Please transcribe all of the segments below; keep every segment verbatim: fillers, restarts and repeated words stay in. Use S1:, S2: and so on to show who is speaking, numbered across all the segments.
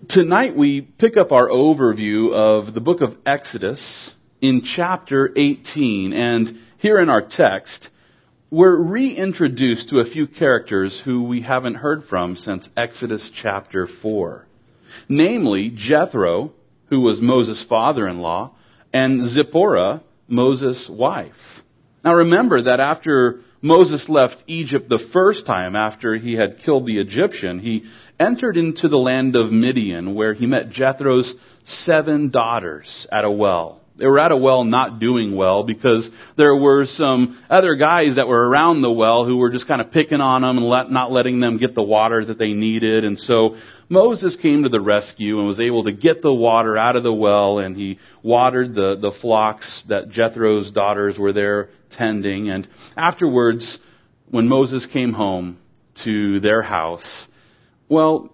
S1: Tonight we pick up our overview of the book of Exodus in chapter eighteen, and here in our text, we're reintroduced to a few characters who we haven't heard from since Exodus chapter four. Namely, Jethro, who was Moses' father-in-law, and Zipporah, Moses' wife. Now remember that after Moses left Egypt the first time after he had killed the Egyptian, he entered into the land of Midian, where he met Jethro's seven daughters at a well. They were at a well not doing well because there were some other guys that were around the well who were just kind of picking on them and let, not letting them get the water that they needed. And so Moses came to the rescue and was able to get the water out of the well, and he watered the, the flocks that Jethro's daughters were there tending. And afterwards, when Moses came home to their house, well,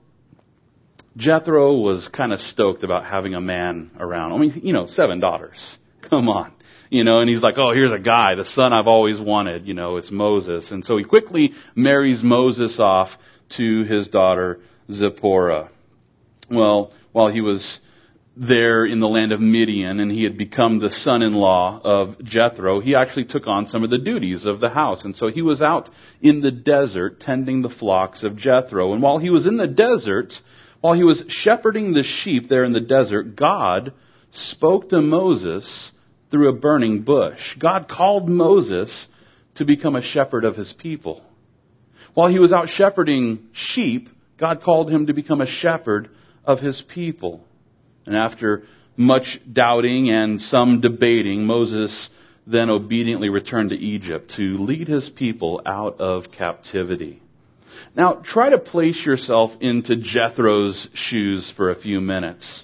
S1: Jethro was kind of stoked about having a man around. I mean, you know, seven daughters. Come on. You know, and he's like, oh, here's a guy, the son I've always wanted. You know, it's Moses. And so he quickly marries Moses off to his daughter Zipporah. Well, while he was there in the land of Midian and he had become the son-in-law of Jethro, he actually took on some of the duties of the house. And so he was out in the desert tending the flocks of Jethro. And while he was in the desert, while he was shepherding the sheep there in the desert, God spoke to Moses through a burning bush. God called Moses to become a shepherd of his people. While he was out shepherding sheep, God called him to become a shepherd of his people. And after much doubting and some debating, Moses then obediently returned to Egypt to lead his people out of captivity. Now, try to place yourself into Jethro's shoes for a few minutes.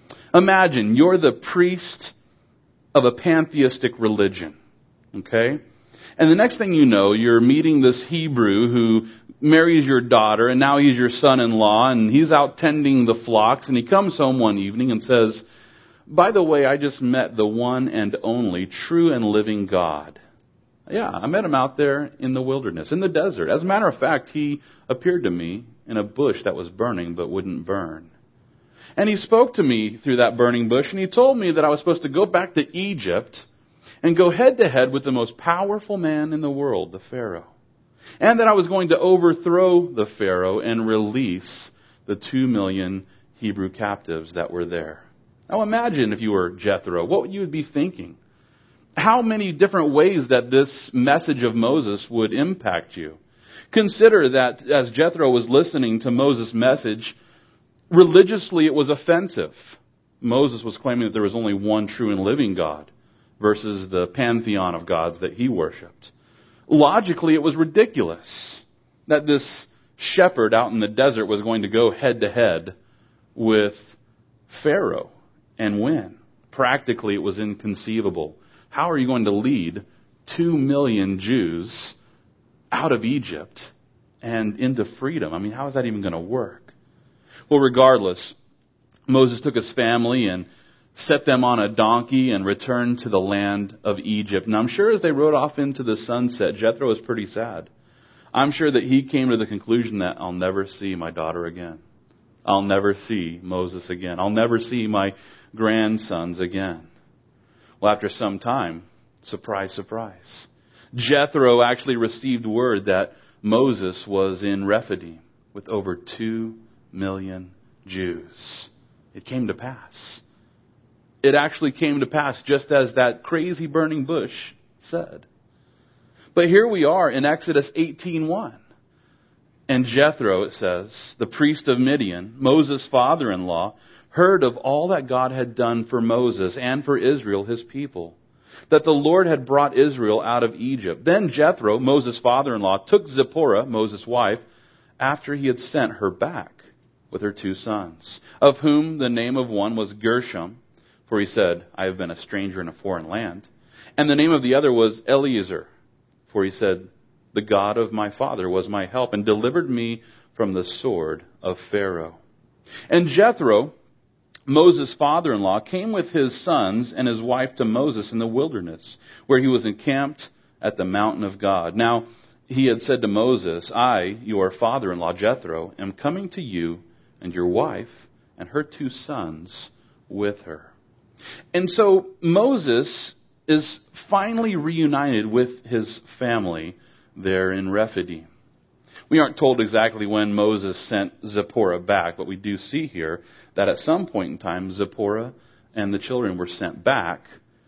S1: Imagine you're the priest of a pantheistic religion, okay? And the next thing you know, you're meeting this Hebrew who marries your daughter, and now he's your son-in-law, and he's out tending the flocks, and he comes home one evening and says, by the way, I just met the one and only true and living God. Yeah, I met him out there in the wilderness, in the desert. As a matter of fact, he appeared to me in a bush that was burning but wouldn't burn. And he spoke to me through that burning bush, and he told me that I was supposed to go back to Egypt and go head-to-head with the most powerful man in the world, the Pharaoh. And that I was going to overthrow the Pharaoh and release the two million Hebrew captives that were there. Now imagine if you were Jethro, what you would be thinking. How many different ways that this message of Moses would impact you. Consider that as Jethro was listening to Moses' message, religiously it was offensive. Moses was claiming that there was only one true and living God versus the pantheon of gods that he worshipped. Logically, it was ridiculous that this shepherd out in the desert was going to go head-to-head with Pharaoh and win. Practically, it was inconceivable. How are you going to lead two million Jews out of Egypt and into freedom? I mean, how is that even going to work? Well, regardless, Moses took his family and set them on a donkey and returned to the land of Egypt. And I'm sure as they rode off into the sunset, Jethro was pretty sad. I'm sure that he came to the conclusion that I'll never see my daughter again. I'll never see Moses again. I'll never see my grandsons again. Well, after some time, surprise, surprise, Jethro actually received word that Moses was in Rephidim with over two million Jews. It came to pass. It actually came to pass just as that crazy burning bush said. But here we are in Exodus eighteen one. And Jethro, it says, the priest of Midian, Moses' father-in-law, heard of all that God had done for Moses and for Israel, his people, that the Lord had brought Israel out of Egypt. Then Jethro, Moses' father-in-law, took Zipporah, Moses' wife, after he had sent her back with her two sons, of whom the name of one was Gershom, for he said, I have been a stranger in a foreign land. And the name of the other was Eliezer, for he said, the God of my father was my help and delivered me from the sword of Pharaoh. And Jethro, Moses' father-in-law, came with his sons and his wife to Moses in the wilderness, where he was encamped at the mountain of God. Now, he had said to Moses, I, your father-in-law Jethro, am coming to you and your wife and her two sons with her. And so Moses is finally reunited with his family there in Rephidim. We aren't told exactly when Moses sent Zipporah back, but we do see here that at some point in time, Zipporah and the children were sent back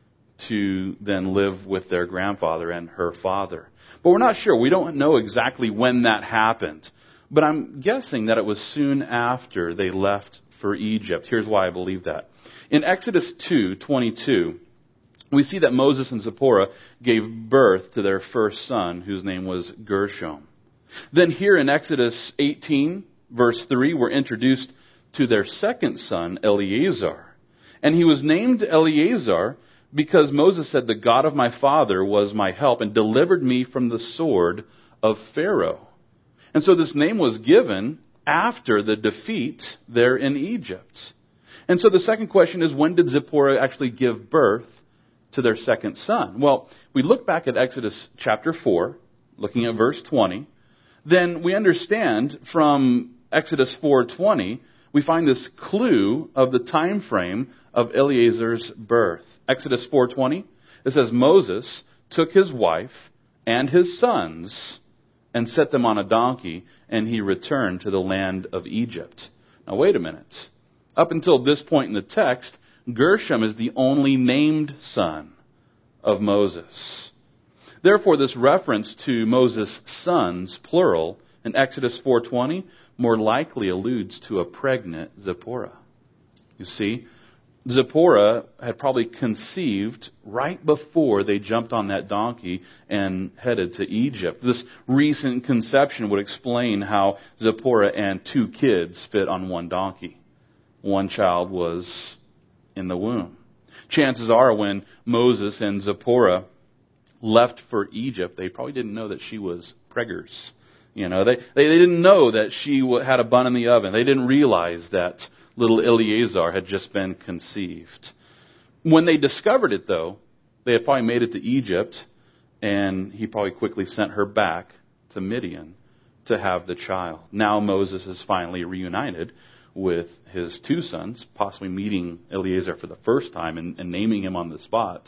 S1: to then live with their grandfather and her father. But we're not sure. We don't know exactly when that happened. But I'm guessing that it was soon after they left for Egypt. Here's why I believe that. In Exodus two twenty-two, we see that Moses and Zipporah gave birth to their first son, whose name was Gershom. Then here in Exodus eighteen, verse three, we're introduced to their second son, Eleazar. And he was named Eleazar because Moses said, "The God of my father was my help and delivered me from the sword of Pharaoh." And so this name was given after the defeat there in Egypt. And so the second question is, when did Zipporah actually give birth to their second son? Well, we look back at Exodus chapter four, looking at verse twenty. Then we understand from Exodus four twenty, we find this clue of the time frame of Eleazar's birth. Exodus four twenty, it says, Moses took his wife and his sons and set them on a donkey, and he returned to the land of Egypt. Now wait a minute. Up until this point in the text, Gershom is the only named son of Moses. Therefore, this reference to Moses' sons, plural, in Exodus four twenty, more likely alludes to a pregnant Zipporah. You see, Zipporah had probably conceived right before they jumped on that donkey and headed to Egypt. This recent conception would explain how Zipporah and two kids fit on one donkey. One child was in the womb. Chances are when Moses and Zipporah left for Egypt, they probably didn't know that she was preggers. You know, they, they, they didn't know that she had a bun in the oven. They didn't realize that little Eleazar had just been conceived. When they discovered it, though, they had probably made it to Egypt, and he probably quickly sent her back to Midian to have the child. Now Moses is finally reunited with his two sons, possibly meeting Eleazar for the first time and, and naming him on the spot,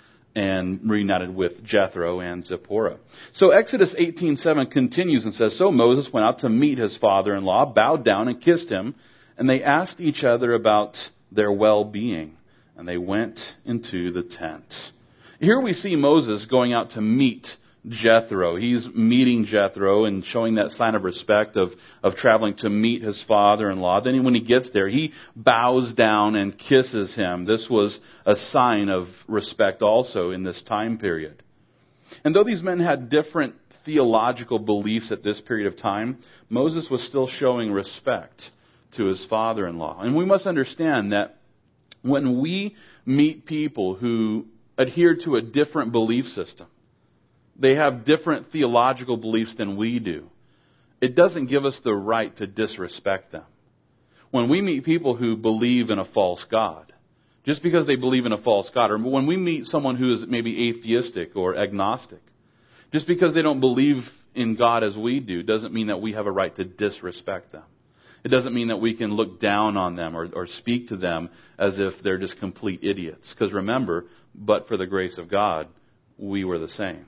S1: and reunited with Jethro and Zipporah. So Exodus eighteen seven continues and says, So Moses went out to meet his father-in-law, bowed down and kissed him, and they asked each other about their well-being, and they went into the tent. Here we see Moses going out to meet Jethro. He's meeting Jethro and showing that sign of respect of, of traveling to meet his father-in-law. Then when he gets there, he bows down and kisses him. This was a sign of respect also in this time period. And though these men had different theological beliefs at this period of time, Moses was still showing respect to his father-in-law. And we must understand that when we meet people who adhere to a different belief system, they have different theological beliefs than we do, it doesn't give us the right to disrespect them. When we meet people who believe in a false God, just because they believe in a false God, or when we meet someone who is maybe atheistic or agnostic, just because they don't believe in God as we do, doesn't mean that we have a right to disrespect them. It doesn't mean that we can look down on them or, or speak to them as if they're just complete idiots. Because remember, but for the grace of God, we were the same.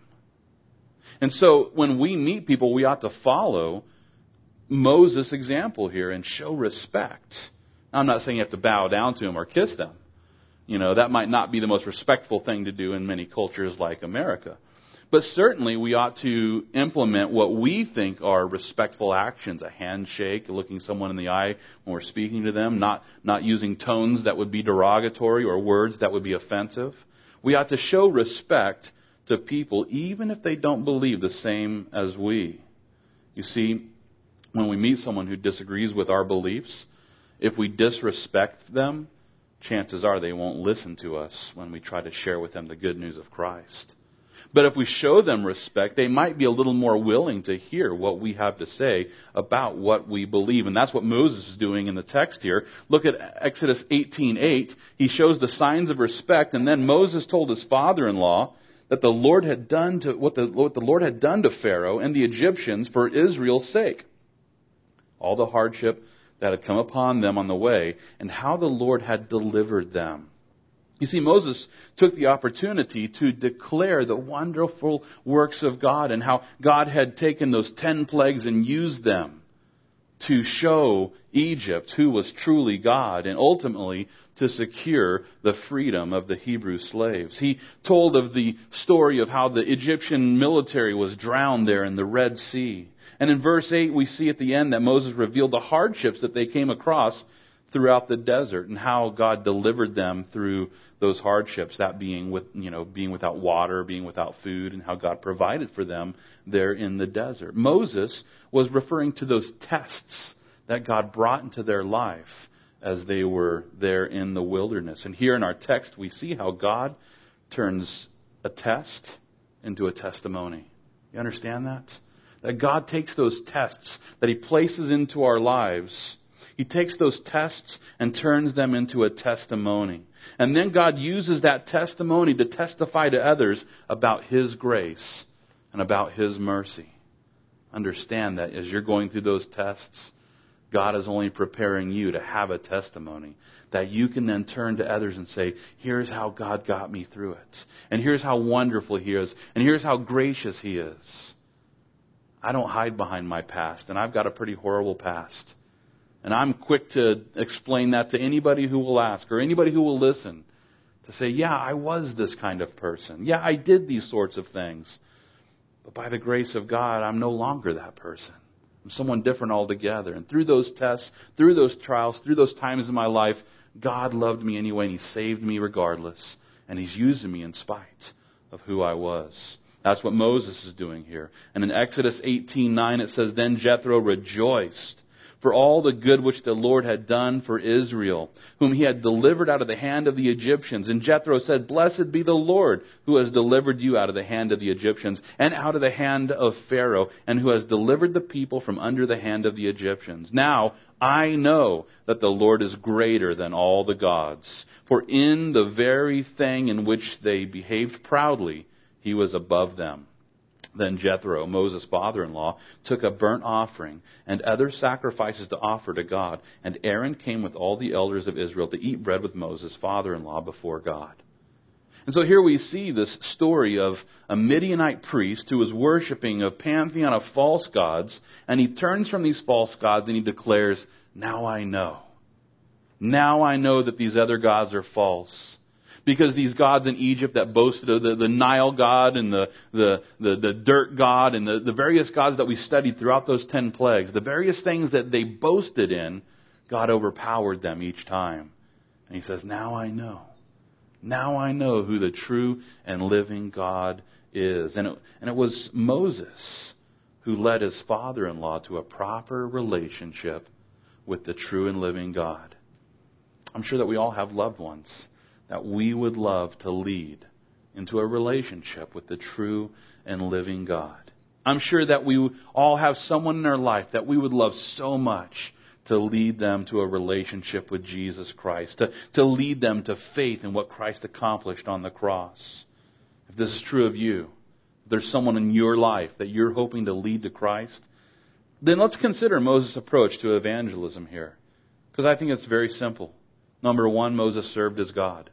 S1: And so when we meet people, we ought to follow Moses' example here and show respect. Now, I'm not saying you have to bow down to them or kiss them. You know, that might not be the most respectful thing to do in many cultures like America. But certainly we ought to implement what we think are respectful actions, a handshake, looking someone in the eye when we're speaking to them, not, not using tones that would be derogatory or words that would be offensive. We ought to show respect to people even if they don't believe the same as we. You see, when we meet someone who disagrees with our beliefs, if we disrespect them, chances are they won't listen to us when we try to share with them the good news of Christ. But if we show them respect, they might be a little more willing to hear what we have to say about what we believe. And that's what Moses is doing in the text here. Look at Exodus eighteen eight. He shows the signs of respect, and then Moses told his father-in-law that the Lord had done to what the, what the Lord had done to Pharaoh and the Egyptians for Israel's sake. All the hardship that had come upon them on the way and how the Lord had delivered them. You see, Moses took the opportunity to declare the wonderful works of God and how God had taken those ten plagues and used them to show Egypt who was truly God and ultimately to secure the freedom of the Hebrew slaves. He told of the story of how the Egyptian military was drowned there in the Red Sea. And in verse eight, we see at the end that Moses revealed the hardships that they came across throughout the desert and how God delivered them through those hardships, that being with, you know, being without water, being without food, and how God provided for them there in the desert. Moses was referring to those tests that God brought into their life as they were there in the wilderness. And here in our text, we see how God turns a test into a testimony. You understand that? That God takes those tests that He places into our lives, He takes those tests and turns them into a testimony. And then God uses that testimony to testify to others about His grace and about His mercy. Understand that as you're going through those tests, God is only preparing you to have a testimony that you can then turn to others and say, here's how God got me through it. And here's how wonderful He is. And here's how gracious He is. I don't hide behind my past, and I've got a pretty horrible past. And I'm quick to explain that to anybody who will ask or anybody who will listen. To say, yeah, I was this kind of person. Yeah, I did these sorts of things. But by the grace of God, I'm no longer that person. I'm someone different altogether. And through those tests, through those trials, through those times in my life, God loved me anyway, and He saved me regardless. And He's using me in spite of who I was. That's what Moses is doing here. And in Exodus eighteen nine it says, Then Jethro rejoiced for all the good which the Lord had done for Israel, whom He had delivered out of the hand of the Egyptians. And Jethro said, Blessed be the Lord, who has delivered you out of the hand of the Egyptians, and out of the hand of Pharaoh, and who has delivered the people from under the hand of the Egyptians. Now I know that the Lord is greater than all the gods, for in the very thing in which they behaved proudly, He was above them. Then Jethro, Moses' father-in-law, took a burnt offering and other sacrifices to offer to God. And Aaron came with all the elders of Israel to eat bread with Moses' father-in-law before God. And so here we see this story of a Midianite priest who was worshiping a pantheon of false gods. And he turns from these false gods and he declares, Now I know. Now I know that these other gods are false. Because these gods in Egypt that boasted of the, the Nile god and the, the, the, the dirt god and the, the various gods that we studied throughout those ten plagues, the various things that they boasted in, God overpowered them each time. And He says, now I know. Now I know who the true and living God is. And it, and it was Moses who led his father-in-law to a proper relationship with the true and living God. I'm sure that we all have loved ones that we would love to lead into a relationship with the true and living God. I'm sure that we all have someone in our life that we would love so much to lead them to a relationship with Jesus Christ, to, to lead them to faith in what Christ accomplished on the cross. If this is true of you, if there's someone in your life that you're hoping to lead to Christ, then let's consider Moses' approach to evangelism here. Because I think it's very simple. Number one, Moses served as God.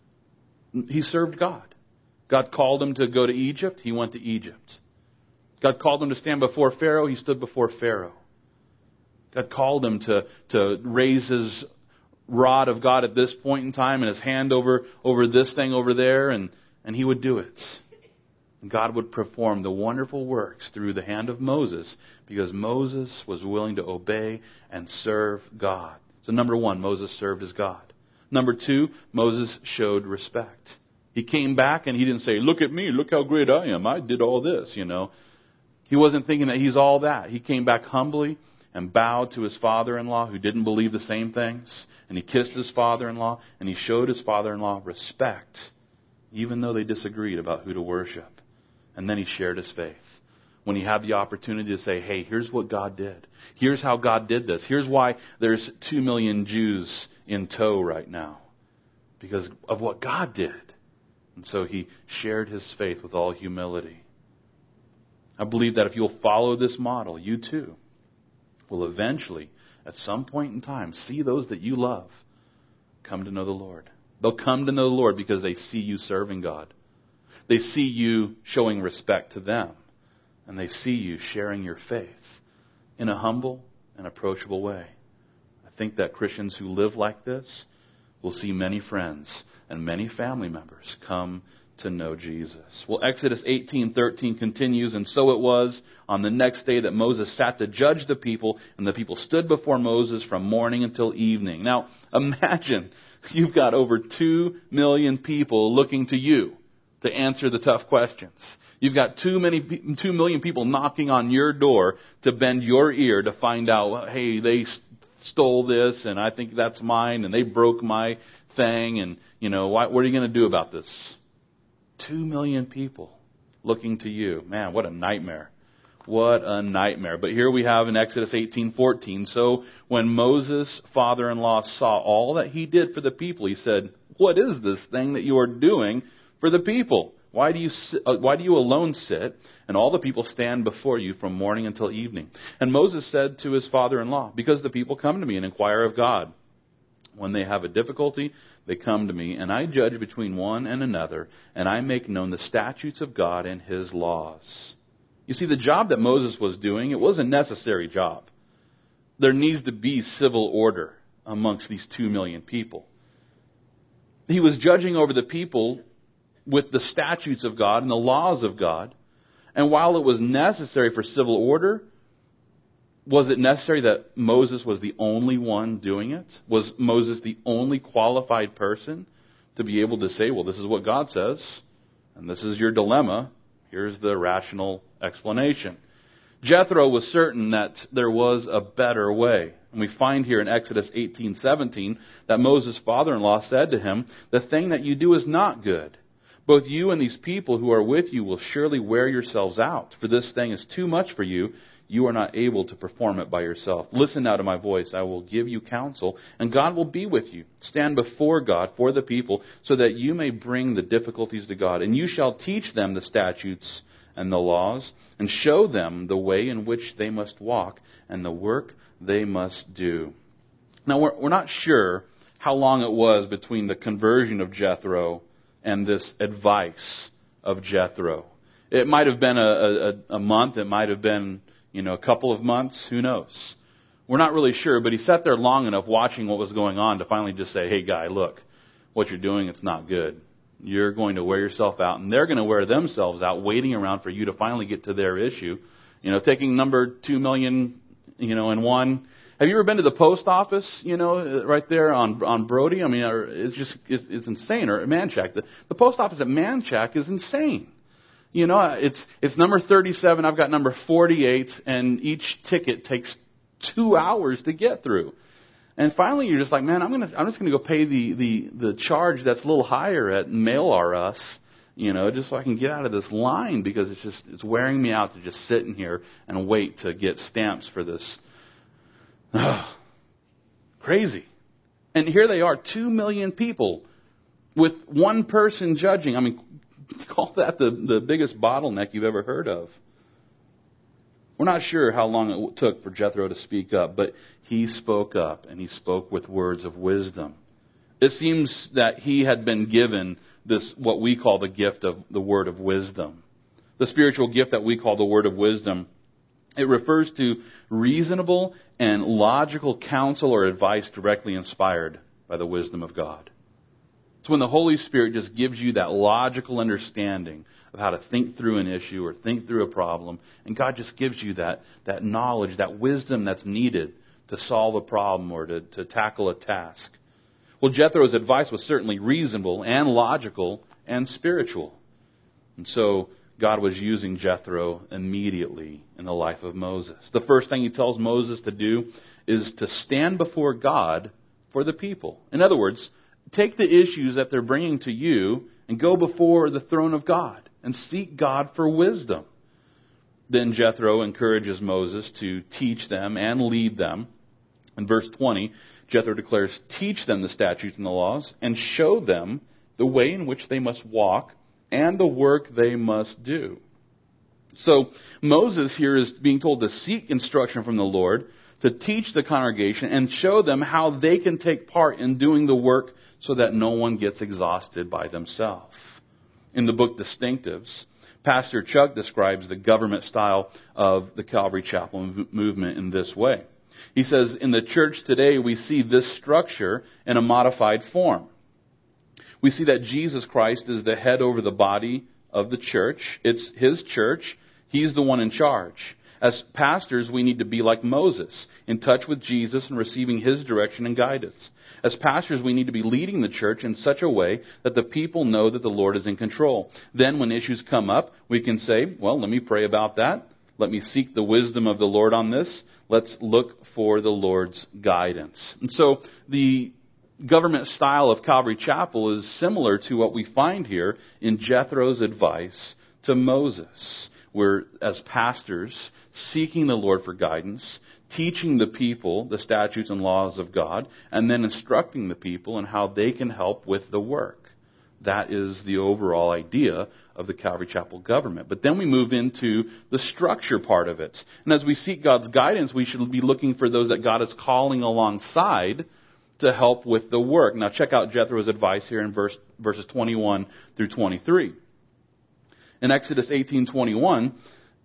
S1: He served God. God called him to go to Egypt. He went to Egypt. God called him to stand before Pharaoh. He stood before Pharaoh. God called him to, to raise his rod of God at this point in time and his hand over, over this thing over there, and, and he would do it. And God would perform the wonderful works through the hand of Moses because Moses was willing to obey and serve God. So number one, Moses served as God. Number two, Moses showed respect. He came back and he didn't say, look at me, look how great I am. I did all this, you know. He wasn't thinking that he's all that. He came back humbly and bowed to his father-in-law who didn't believe the same things. And he kissed his father-in-law and he showed his father-in-law respect, even though they disagreed about who to worship. And then he shared his faith. When he had the opportunity to say, hey, here's what God did. Here's how God did this. Here's why there's two million Jews in tow right now. Because of what God did. And so he shared his faith with all humility. I believe that if you'll follow this model, you too will eventually at some point in time, see those that you love come to know the Lord. They'll come to know the Lord because they see you serving God. They see you showing respect to them. And they see you sharing your faith in a humble and approachable way. I think that Christians who live like this will see many friends and many family members come to know Jesus. Well, Exodus eighteen thirteen continues, and so it was on the next day that Moses sat to judge the people, and the people stood before Moses from morning until evening. Now, imagine you've got over two million people looking to you to answer the tough questions. You've got too many, two million people knocking on your door to bend your ear to find out, well, hey, they stole this, and I think that's mine, and they broke my thing, and, you know, what, what are you going to do about this? Two million people looking to you. Man, what a nightmare. What a nightmare. But here we have in Exodus eighteen fourteen, so when Moses' father-in-law saw all that he did for the people, he said, what is this thing that you are doing for the people? Why do you sit, uh, why do you alone sit, and all the people stand before you from morning until evening? And Moses said to his father-in-law, because the people come to me and inquire of God. When they have a difficulty, they come to me, and I judge between one and another, and I make known the statutes of God and His laws. You see, the job that Moses was doing, it was a necessary job. There needs to be civil order amongst these two million people. He was judging over the people with the statutes of God and the laws of God. And while it was necessary for civil order, was it necessary that Moses was the only one doing it? Was Moses the only qualified person to be able to say, well, this is what God says, and this is your dilemma. Here's the rational explanation. Jethro was certain that there was a better way. And we find here in Exodus eighteen seventeen that Moses' father-in-law said to him, the thing that you do is not good. Both you and these people who are with you will surely wear yourselves out, for this thing is too much for you. You are not able to perform it by yourself. Listen now to my voice. I will give you counsel, and God will be with you. Stand before God for the people, so that you may bring the difficulties to God. And you shall teach them the statutes and the laws, and show them the way in which they must walk, and the work they must do. Now, we're, we're not sure how long it was between the conversion of Jethro and this advice of Jethro. It might have been a, a, a month. It might have been, you know, a couple of months. Who knows? We're not really sure, but he sat there long enough watching what was going on to finally just say, hey, guy, look, what you're doing, it's not good. You're going to wear yourself out, and they're going to wear themselves out waiting around for you to finally get to their issue. You know, taking number two million, you know, and one. Have you ever been to the post office, you know, right there on on Brody? I mean, it's just, it's, it's insane. Or at Manchac. The, the post office at Manchac is insane. You know, it's it's number thirty-seven. I've got number forty-eight, and each ticket takes two hours to get through. And finally, you're just like, man, I'm gonna I'm just gonna go pay the the the charge that's a little higher at Mail R Us, you know, just so I can get out of this line, because it's just it's wearing me out to just sit in here and wait to get stamps for this. Oh, crazy. And here they are, two million people with one person judging. I mean, call that the, the biggest bottleneck you've ever heard of. We're not sure how long it took for Jethro to speak up, but he spoke up, and he spoke with words of wisdom. It seems that he had been given this, what we call the gift of the word of wisdom. The spiritual gift that we call the word of wisdom. It refers to reasonable and logical counsel or advice directly inspired by the wisdom of God. It's when the Holy Spirit just gives you that logical understanding of how to think through an issue or think through a problem. And God just gives you that, that knowledge, that wisdom that's needed to solve a problem or to, to tackle a task. Well, Jethro's advice was certainly reasonable and logical and spiritual. And so God was using Jethro immediately in the life of Moses. The first thing he tells Moses to do is to stand before God for the people. In other words, take the issues that they're bringing to you and go before the throne of God and seek God for wisdom. Then Jethro encourages Moses to teach them and lead them. In verse twenty, Jethro declares, teach them the statutes and the laws and show them the way in which they must walk and the work they must do. So Moses here is being told to seek instruction from the Lord, to teach the congregation and show them how they can take part in doing the work so that no one gets exhausted by themselves. In the book Distinctives, Pastor Chuck describes the government style of the Calvary Chapel movement in this way. He says, in the church today, we see this structure in a modified form. We see that Jesus Christ is the head over the body of the church. It's His church. He's the one in charge. As pastors, we need to be like Moses, in touch with Jesus and receiving His direction and guidance. As pastors, we need to be leading the church in such a way that the people know that the Lord is in control. Then when issues come up, we can say, well, let me pray about that. Let me seek the wisdom of the Lord on this. Let's look for the Lord's guidance. And so the government style of Calvary Chapel is similar to what we find here in Jethro's advice to Moses. We're, as pastors, seeking the Lord for guidance, teaching the people the statutes and laws of God, and then instructing the people in how they can help with the work. That is the overall idea of the Calvary Chapel government. But then we move into the structure part of it. And as we seek God's guidance, we should be looking for those that God is calling alongside to help with the work. Now check out Jethro's advice here in verse, verses twenty-one through twenty-three. In Exodus eighteen twenty-one,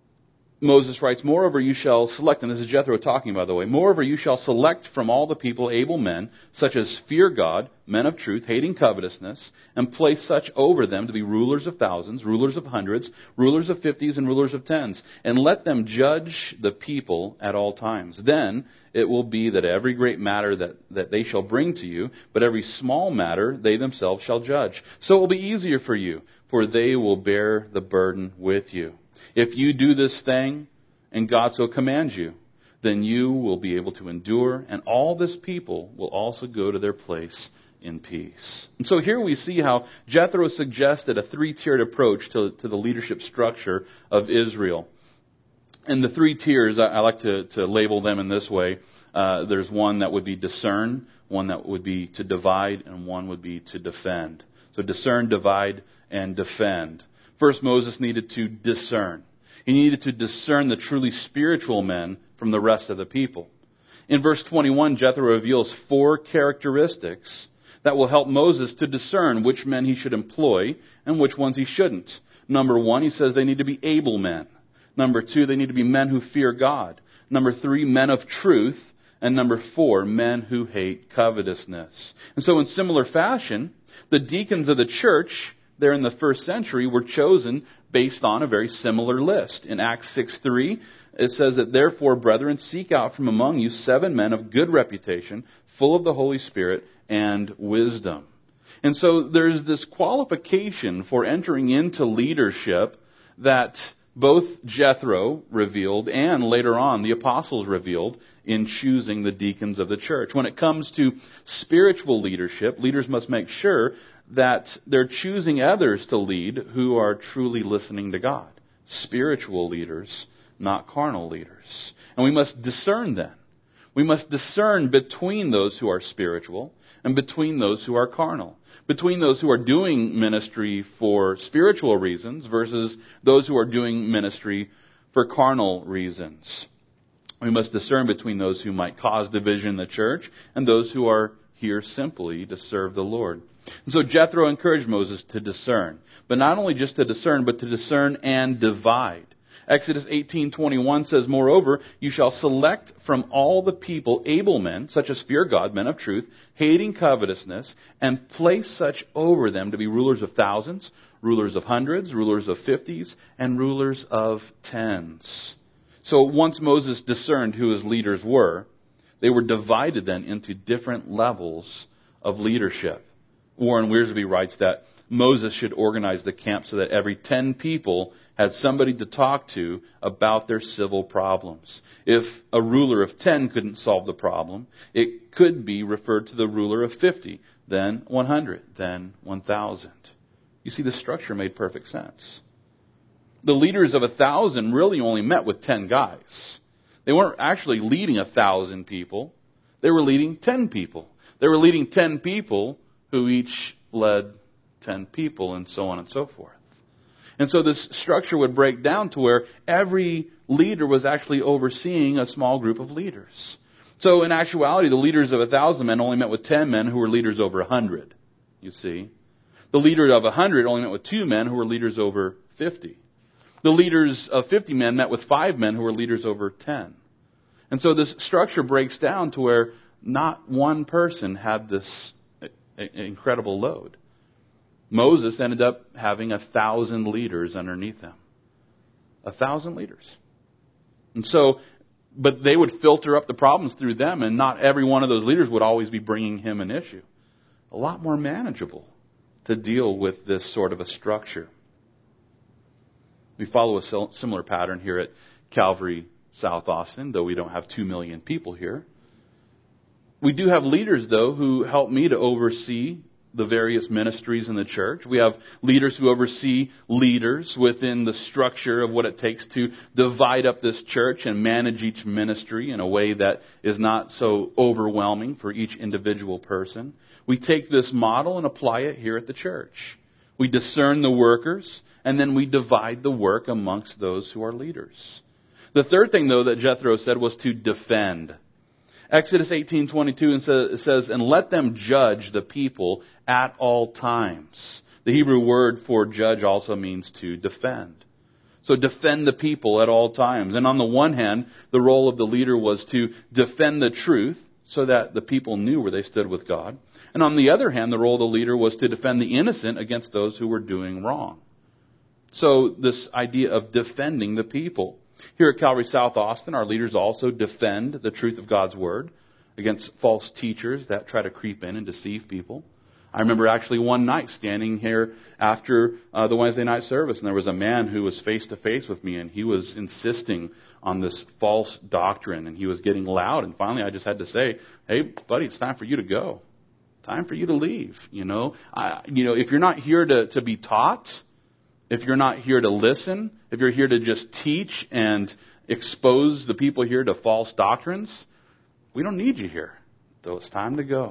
S1: Moses writes, "Moreover you shall select," and this is Jethro talking, by the way, "Moreover you shall select from all the people able men, such as fear God, men of truth, hating covetousness, and place such over them to be rulers of thousands, rulers of hundreds, rulers of fifties, and rulers of tens. And let them judge the people at all times. Then it will be that every great matter that, that they shall bring to you, but every small matter they themselves shall judge. So it will be easier for you, for they will bear the burden with you. If you do this thing, and God so commands you, then you will be able to endure, and all this people will also go to their place in peace." And so here we see how Jethro suggested a three-tiered approach to, to the leadership structure of Israel. And the three tiers, I, I like to, to label them in this way. Uh, there's one that would be discern, one that would be to divide, and one would be to defend. So discern, divide, and defend. First, Moses needed to discern. He needed to discern the truly spiritual men from the rest of the people. In verse twenty-one, Jethro reveals four characteristics that will help Moses to discern which men he should employ and which ones he shouldn't. Number one, he says they need to be able men. Number two, they need to be men who fear God. Number three, men of truth. And number four, men who hate covetousness. And so in similar fashion, the deacons of the church there in the first century were chosen based on a very similar list. In Acts six three, it says that, "Therefore, brethren, seek out from among you seven men of good reputation, full of the Holy Spirit and wisdom." And so there's this qualification for entering into leadership that both Jethro revealed and later on the apostles revealed in choosing the deacons of the church. When it comes to spiritual leadership, leaders must make sure that they're choosing others to lead who are truly listening to God. Spiritual leaders, not carnal leaders. And we must discern then. We must discern between those who are spiritual and between those who are carnal. Between those who are doing ministry for spiritual reasons versus those who are doing ministry for carnal reasons. We must discern between those who might cause division in the church and those who are here simply to serve the Lord. And so Jethro encouraged Moses to discern. But not only just to discern, but to discern and divide. Exodus eighteen twenty-one says, "Moreover, you shall select from all the people able men, such as fear God, men of truth, hating covetousness, and place such over them to be rulers of thousands, rulers of hundreds, rulers of fifties, and rulers of tens." So once Moses discerned who his leaders were, they were divided then into different levels of leadership. Warren Wiersbe writes that Moses should organize the camp so that every ten people had somebody to talk to about their civil problems. If a ruler of ten couldn't solve the problem, it could be referred to the ruler of fifty, then one hundred, then one thousand. You see, the structure made perfect sense. The leaders of a thousand really only met with ten guys. They weren't actually leading a thousand people. They were leading ten people. They were leading ten people who each led ten people, and so on and so forth. And so this structure would break down to where every leader was actually overseeing a small group of leaders. So in actuality, the leaders of a thousand men only met with ten men who were leaders over a hundred. You see. The leader of a hundred only met with two men who were leaders over fifty. The leaders of fifty men met with five men who were leaders over ten. And so this structure breaks down to where not one person had this incredible load. Moses ended up having a thousand leaders underneath him. A thousand leaders. And so, but they would filter up the problems through them, and not every one of those leaders would always be bringing him an issue. A lot more manageable to deal with this sort of a structure. We follow a similar pattern here at Calvary South Austin, though we don't have two million people here. We do have leaders, though, who help me to oversee the various ministries in the church. We have leaders who oversee leaders within the structure of what it takes to divide up this church and manage each ministry in a way that is not so overwhelming for each individual person. We take this model and apply it here at the church. We discern the workers, and then we divide the work amongst those who are leaders. The third thing, though, that Jethro said was to defend. Exodus eighteen twenty-two says, "And let them judge the people at all times." The Hebrew word for judge also means to defend. So defend the people at all times. And on the one hand, the role of the leader was to defend the truth so that the people knew where they stood with God. And on the other hand, the role of the leader was to defend the innocent against those who were doing wrong. So this idea of defending the people. Here at Calvary South Austin, our leaders also defend the truth of God's Word against false teachers that try to creep in and deceive people. I remember actually one night standing here after uh, the Wednesday night service, and there was a man who was face to face with me, and he was insisting on this false doctrine, and he was getting loud. And finally, I just had to say, "Hey, buddy, it's time for you to go. Time for you to leave." You know, I, you know, if you're not here to, to be taught, if you're not here to listen, if you're here to just teach and expose the people here to false doctrines, we don't need you here. So it's time to go.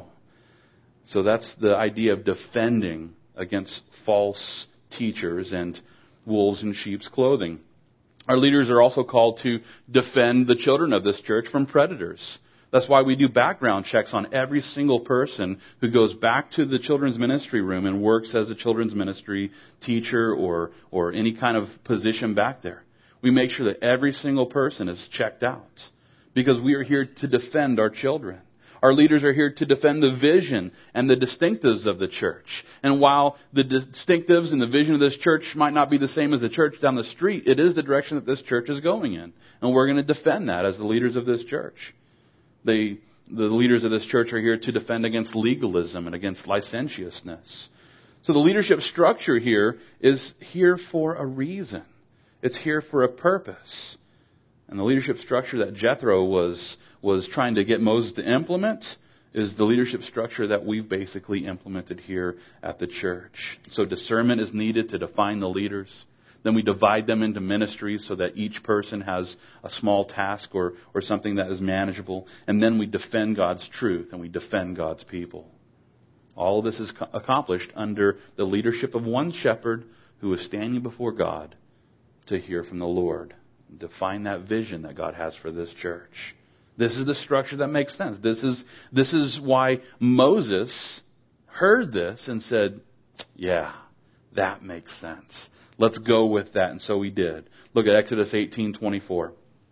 S1: So that's the idea of defending against false teachers and wolves in sheep's clothing. Our leaders are also called to defend the children of this church from predators. That's why we do background checks on every single person who goes back to the children's ministry room and works as a children's ministry teacher or, or any kind of position back there. We make sure that every single person is checked out because we are here to defend our children. Our leaders are here to defend the vision and the distinctives of the church. And while the distinctives and the vision of this church might not be the same as the church down the street, it is the direction that this church is going in. And we're going to defend that as the leaders of this church. They, the leaders of this church are here to defend against legalism and against licentiousness. So the leadership structure here is here for a reason. It's here for a purpose. And the leadership structure that Jethro was, was trying to get Moses to implement is the leadership structure that we've basically implemented here at the church. So discernment is needed to define the leaders. Then we divide them into ministries so that each person has a small task or, or something that is manageable. And then we defend God's truth and we defend God's people. All of this is accomplished under the leadership of one shepherd who is standing before God to hear from the Lord. Define that vision that God has for this church. This is the structure that makes sense. This is, this is why Moses heard this and said, yeah, that makes sense. Let's go with that. And so we did. Look at Exodus eighteen twenty-four.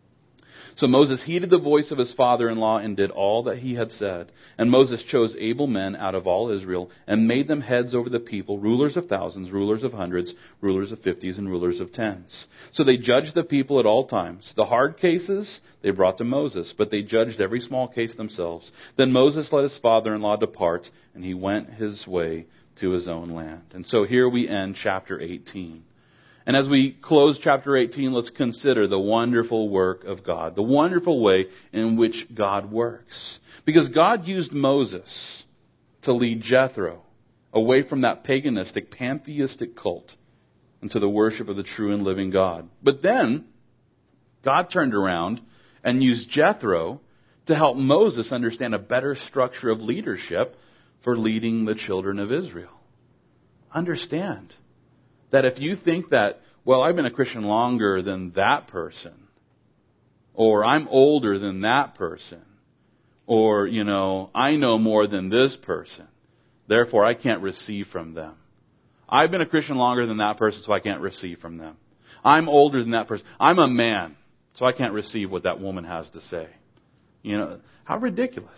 S1: So Moses heeded the voice of his father-in-law and did all that he had said. And Moses chose able men out of all Israel and made them heads over the people, rulers of thousands, rulers of hundreds, rulers of fifties, and rulers of tens. So they judged the people at all times. The hard cases they brought to Moses, but they judged every small case themselves. Then Moses let his father-in-law depart, and he went his way to his own land. And so here we end chapter eighteen. And as we close chapter eighteen, let's consider the wonderful work of God, the wonderful way in which God works. Because God used Moses to lead Jethro away from that paganistic, pantheistic cult into the worship of the true and living God. But then, God turned around and used Jethro to help Moses understand a better structure of leadership for leading the children of Israel. Understand that if you think that, well, I've been a Christian longer than that person, or I'm older than that person, Or, you know, I know more than this person, therefore I can't receive from them. I've been a Christian longer than that person, so I can't receive from them. I'm older than that person. I'm a man, so I can't receive what that woman has to say. You know, how ridiculous.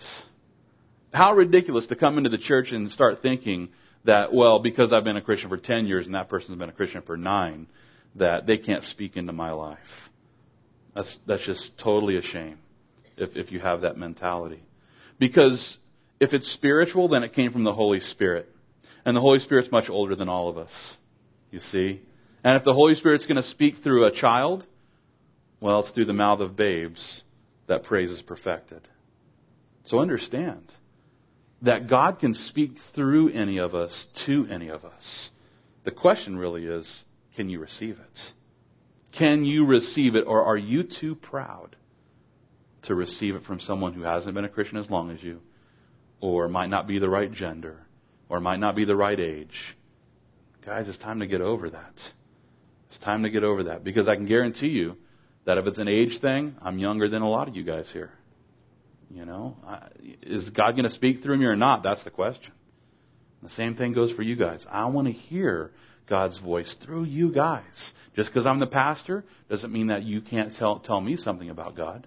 S1: How ridiculous to come into the church and start thinking that, well, because I've been a Christian for ten years and that person's been a Christian for nine, that they can't speak into my life. That's that's just totally a shame if, if you have that mentality. Because if it's spiritual, then it came from the Holy Spirit. And the Holy Spirit's much older than all of us, you see. And if the Holy Spirit's going to speak through a child, well, it's through the mouth of babes that praise is perfected. So understand that God can speak through any of us to any of us. The question really is, can you receive it? Can you receive it, or are you too proud to receive it from someone who hasn't been a Christian as long as you, or might not be the right gender, or might not be the right age? Guys, it's time to get over that. It's time to get over that, because I can guarantee you that if it's an age thing, I'm younger than a lot of you guys here. You know, is God going to speak through me or not? That's the question. The same thing goes for you guys. I want to hear God's voice through you guys. Just because I'm the pastor doesn't mean that you can't tell, tell me something about God.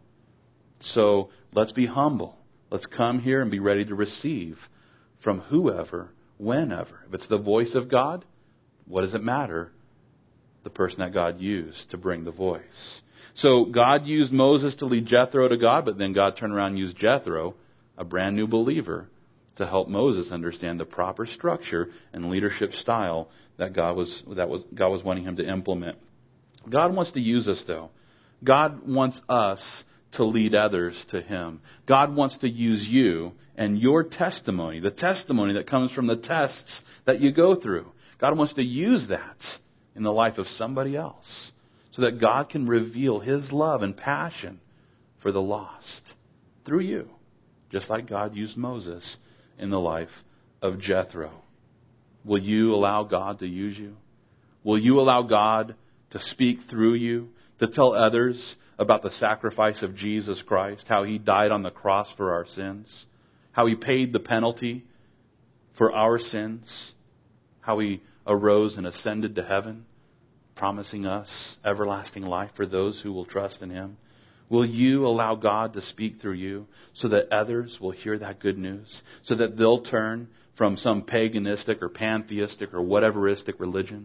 S1: So let's be humble. Let's come here and be ready to receive from whoever, whenever. If it's the voice of God, what does it matter? The person that God used to bring the voice. So God used Moses to lead Jethro to God, but then God turned around and used Jethro, a brand new believer, to help Moses understand the proper structure and leadership style that God was that was God was wanting him to implement. God wants to use us, though. God wants us to lead others to Him. God wants to use you and your testimony, the testimony that comes from the tests that you go through. God wants to use that in the life of somebody else, so that God can reveal His love and passion for the lost through you, just like God used Moses in the life of Jethro. Will you allow God to use you? Will you allow God to speak through you, to tell others about the sacrifice of Jesus Christ, how He died on the cross for our sins, how He paid the penalty for our sins, how He arose and ascended to heaven, promising us everlasting life for those who will trust in Him? Will you allow God to speak through you so that others will hear that good news, so that they'll turn from some paganistic or pantheistic or whateveristic religion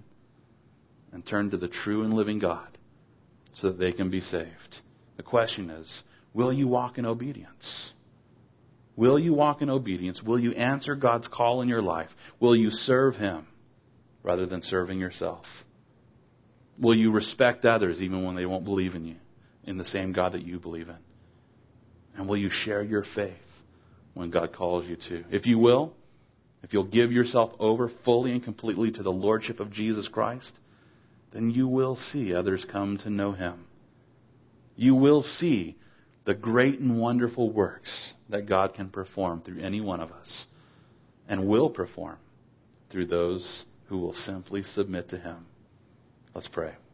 S1: and turn to the true and living God so that they can be saved? The question is, will you walk in obedience? Will you walk in obedience? Will you answer God's call in your life? Will you serve Him rather than serving yourself? Will you respect others even when they won't believe in you, in the same God that you believe in? And will you share your faith when God calls you to? If you will, if you'll give yourself over fully and completely to the Lordship of Jesus Christ, then you will see others come to know Him. You will see the great and wonderful works that God can perform through any one of us, and will perform through those who will simply submit to Him. Let's pray.